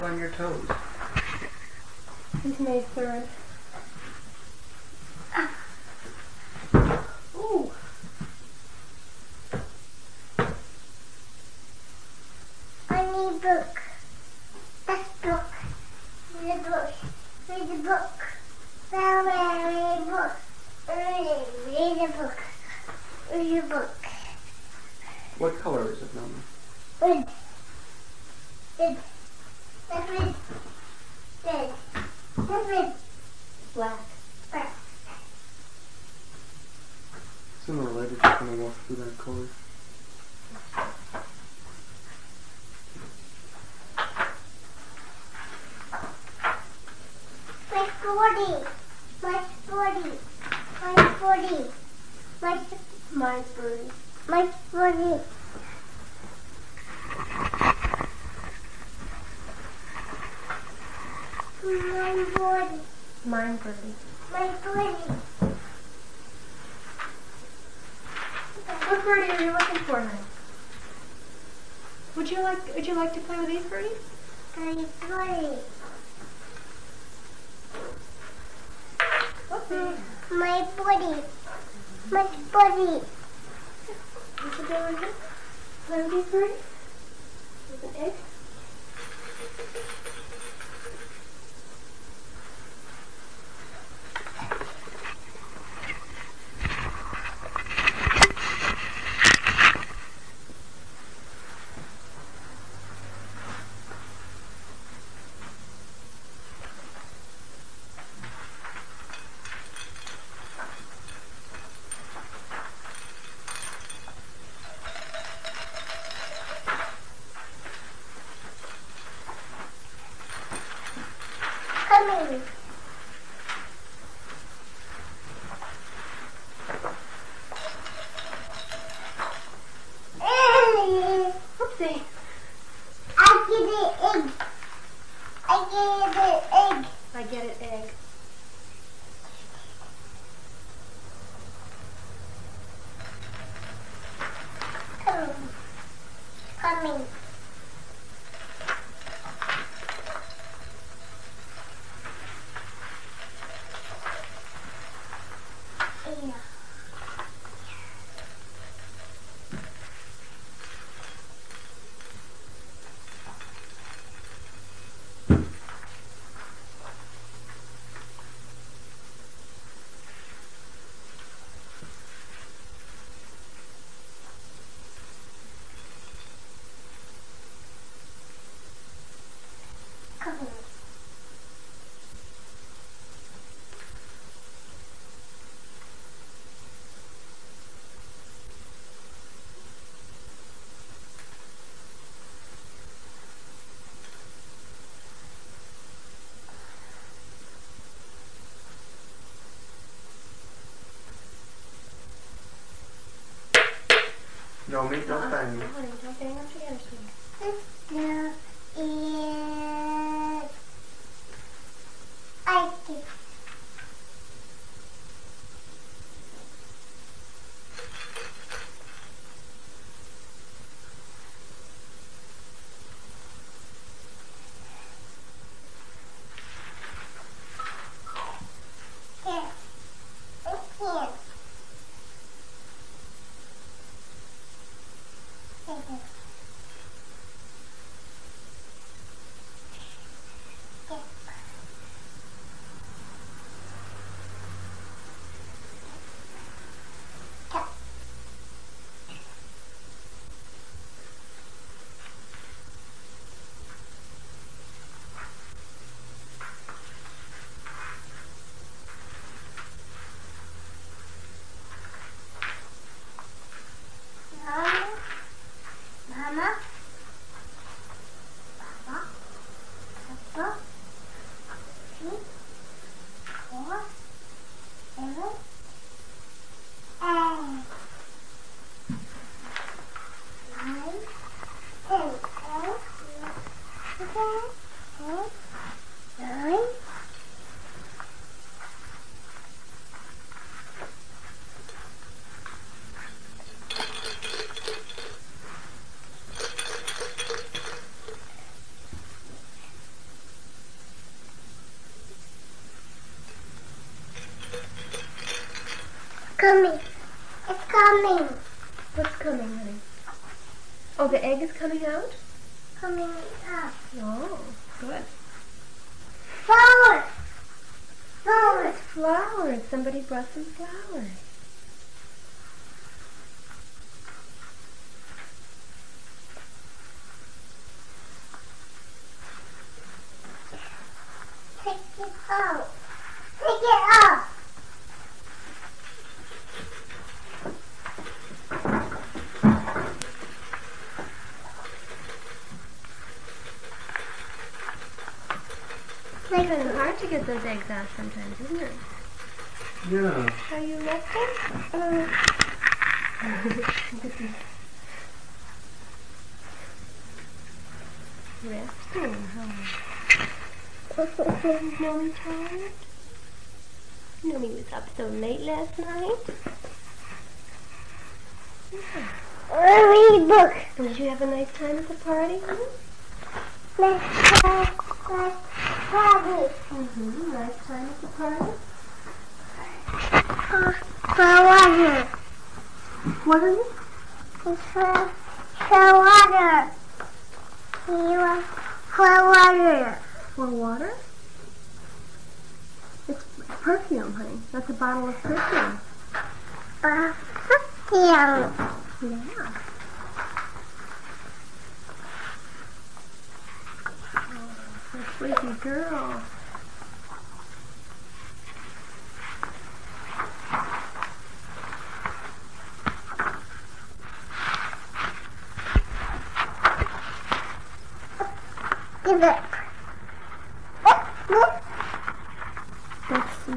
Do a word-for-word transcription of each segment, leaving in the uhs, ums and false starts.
On your toes. He's May third. Ooh. I need a book. This book. Read the book. Read the book. Read the book. Read the book. Read the book. What color is it, Mama? Red. Red. That's red. Red. That's red. Black. Black. Sooner or later, just gonna walk through that color. My body. My body. My body. My Mine's Birdie. my body. My body. Mine Birdie. My body. What birdie are you looking for, honey? Would you like Would you like to play with these birdies? My body. Whoopsie. My body. My body. You should go right here. Play with these birdies. With an egg. Coming. Whoopsie. I get an egg. I get an egg. I get it, egg. Coming. Coming. Yeah. Coming. No, me, don't bang me. No, honey, don't bang up the other swing. Sister is I get Here. I can't. Here. Mama, Mama, Papa, Papa, three, four, seven, eight, nine, ten, eleven, nine. coming. What's coming, honey? Oh, the egg is coming out? Coming up. Oh, good. Flowers. Oh, Flowers. it's flowers. Somebody brought some flowers. Take it out. Take it out. It's kind of hard to get those eggs out sometimes, isn't it? Yeah. Are you resting? Uh, resting, huh? Is Mommy tired? Mommy was up so late last night. Yeah. Read a book. Did you have a nice time at the party, honey? Let's go. Let's party. Mm-hmm. Nice time at the party. For, for water. What is it? It's for, for water. You want for water. For water? It's perfume, honey. That's a bottle of perfume. Uh, yeah. Yeah. Oh, a sleepy girl. Give it. Let's see.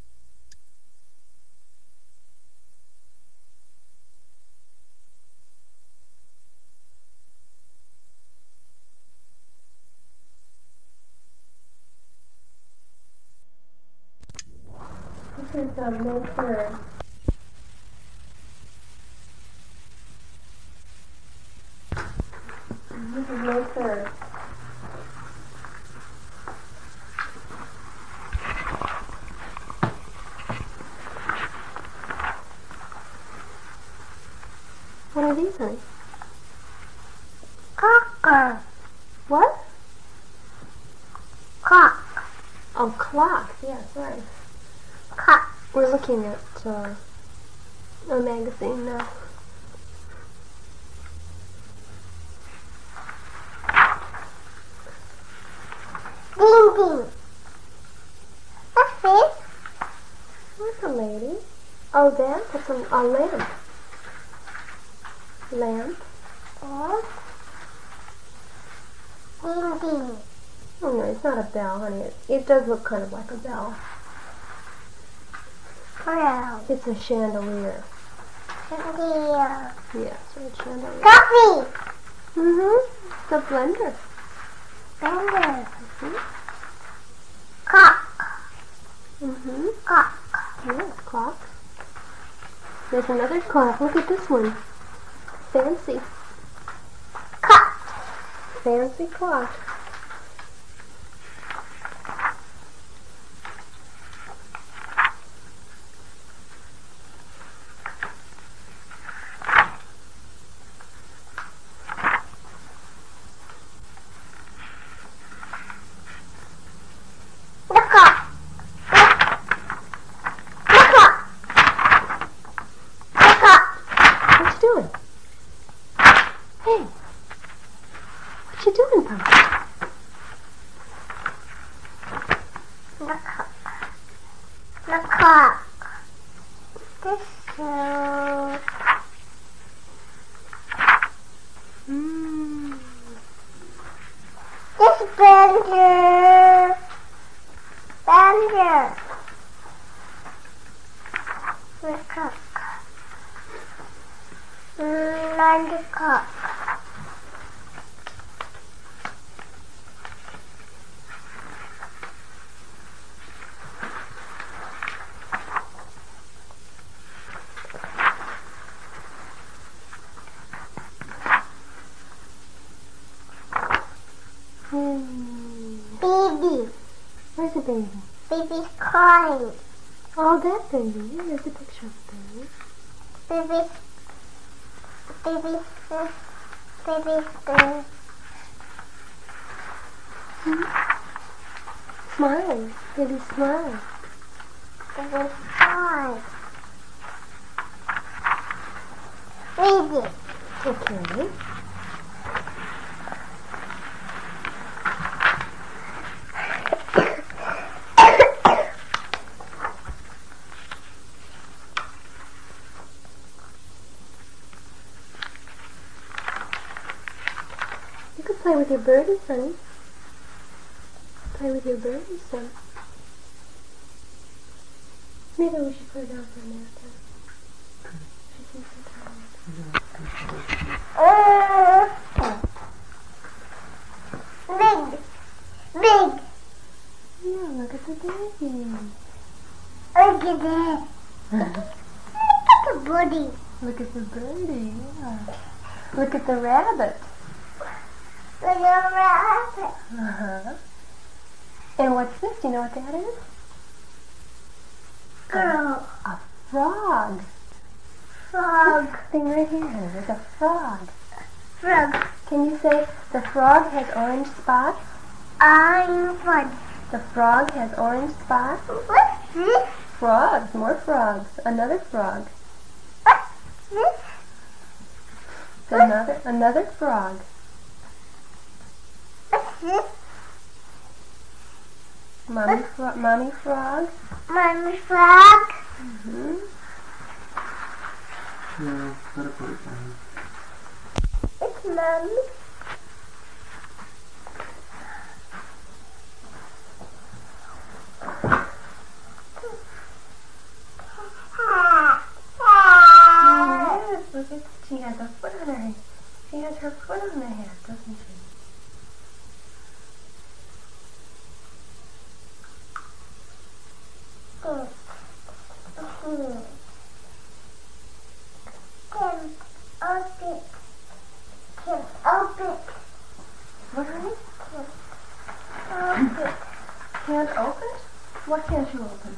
This is um, May third. This is May third. What are these, honey? Cocker. What? Cock. Oh, clocks. Yes, right. Cock. We're looking at uh, a magazine now. Ding ding. What's this? Where's a lady? Oh, that? That's a, a lamp. Lamp. Oh. Ding ding. Oh, no, it's not a bell, honey. It, it does look kind of like a bell. Wow. It's a chandelier. Chandelier. Yes, right, chandelier. Coffee. Mm-hmm. It's a blender. Blender. Mm-hmm. Cock. Mm-hmm. Cock. Yes, clock. There's another clock. Look at this one. Fancy. Cock. Fancy clock. Look up. Look up. Look up. What you doing? Hey. What you doing, Papa? Look up. Look up. This shoe. Mmm. This blender. Blender. Look up. Blender cup. Baby. Where's the baby? Baby's crying. Oh, that baby. Yeah, there's a picture of the baby. Baby's Baby spoon. Baby spoon. Smile. Baby, smile. Baby smile. Read it. Okay. You can play with your birdies, honey. Play with your birdies, son. Maybe we should put it down for a minute. Huh? She seems so tired. Uh, big. Big. Yeah, look at the baby. Look at that. Look at the body. Look at the birdie, yeah. Look at the rabbit. Look at the rabbit. Uh-huh. And what's this? Do you know what that is? Girl. A frog. Frog. This thing right here. There's a frog. Frog. Can you say the frog has orange spots? I'm fun. The frog has orange spots? What's this? Frogs. More frogs. Another frog. What's this? Another another frog. What's this? Mommy, fro- mommy frog. Mommy frog. Mm-hmm. Yeah, better put it down. It's mommy. Yes, look at, she has a foot on her head. She has her foot on the head, doesn't she? Can open. Can open. What, honey? Open. Can't open? What can't you open?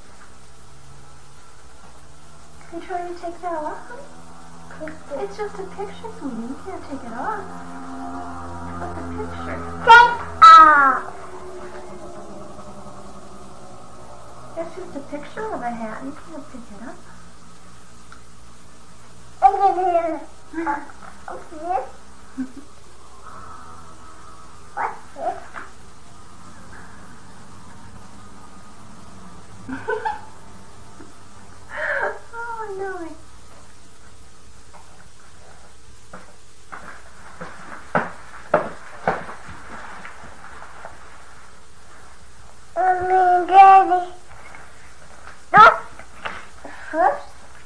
Are you trying to take that off, honey? It's just a picture, sweetie. You can't take it off. What's a picture? Take off. It's just a picture of a hat. You can't pick it up. Look at here. What's this? What's this? Oh, no. Mommy, Daddy. No. Whoops.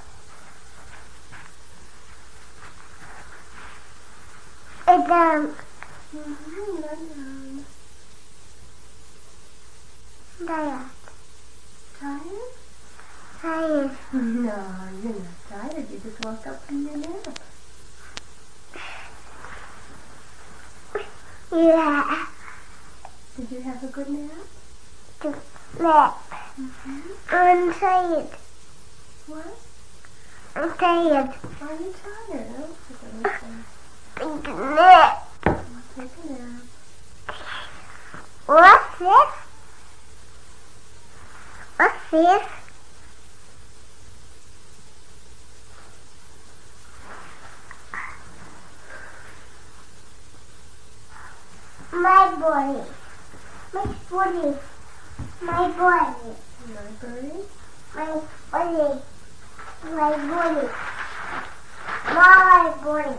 It's um. Mm-hmm, done. Tired. Tired? Tired. No, you're not tired. You just woke up from your nap. Yeah. Did you have a good nap? To nap. Mm-hmm. I'm tired. What? I'm tired. Why are you tired? I don't think anything. Take a nap. Take a nap. What's this? What's this? My body. My body. My body. My birdie? My body. My body. My body.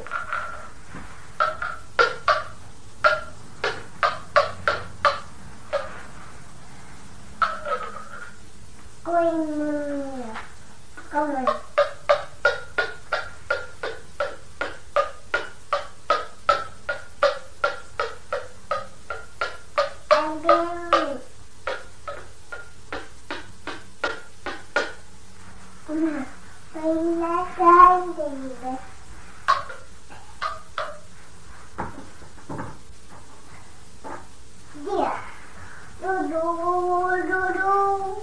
Going Come on. I'm going. I'm not driving. Yeah. Do do do do.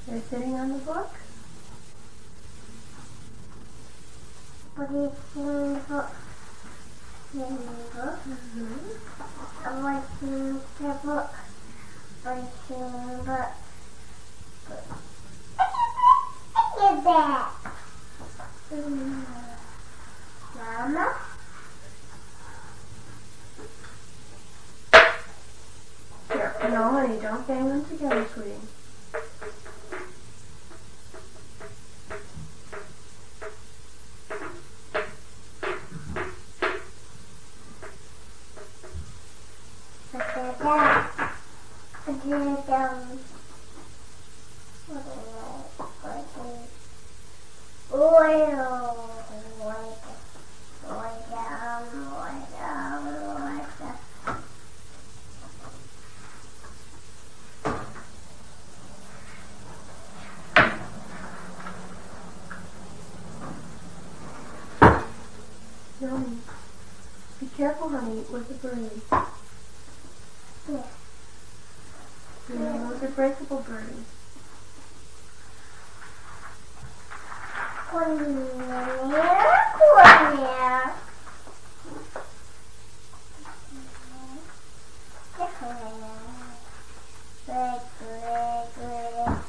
They're sitting on the book? What do you see in the book? In the book? Mm-hmm. I want to see the book. I want to see the book. Look at that. Mm. Mama? Here. No, honey, don't bang them together, sweetie. Look at that. Look at them. What is it? What is it? Oil. Like, like, um, like, um, like that. No, honey. Be careful, honey, with the birdies. Yeah. You know, those are breakable birdies. One there, one there. Good, good, good.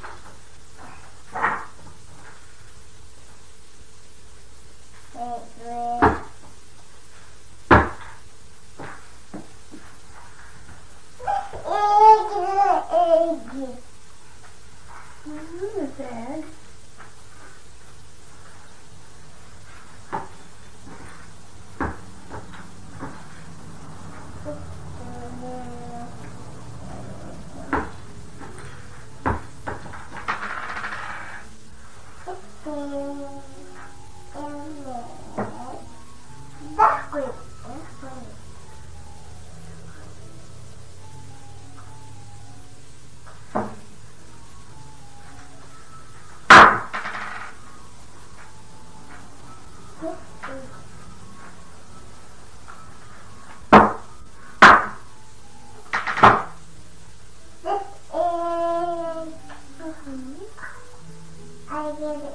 Good, good. Egg, egg. Mm-hmm, it's an egg. I get it.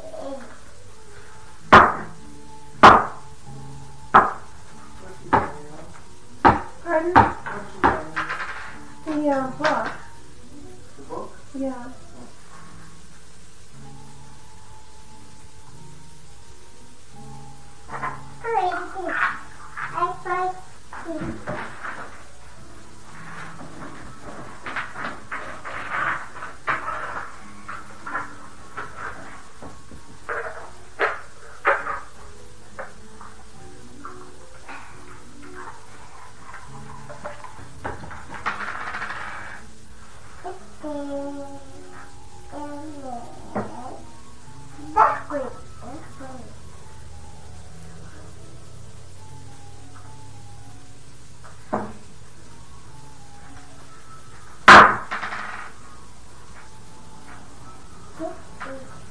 Pardon? What's she doing? The uh, book. The book? Yeah. I find backwards. This is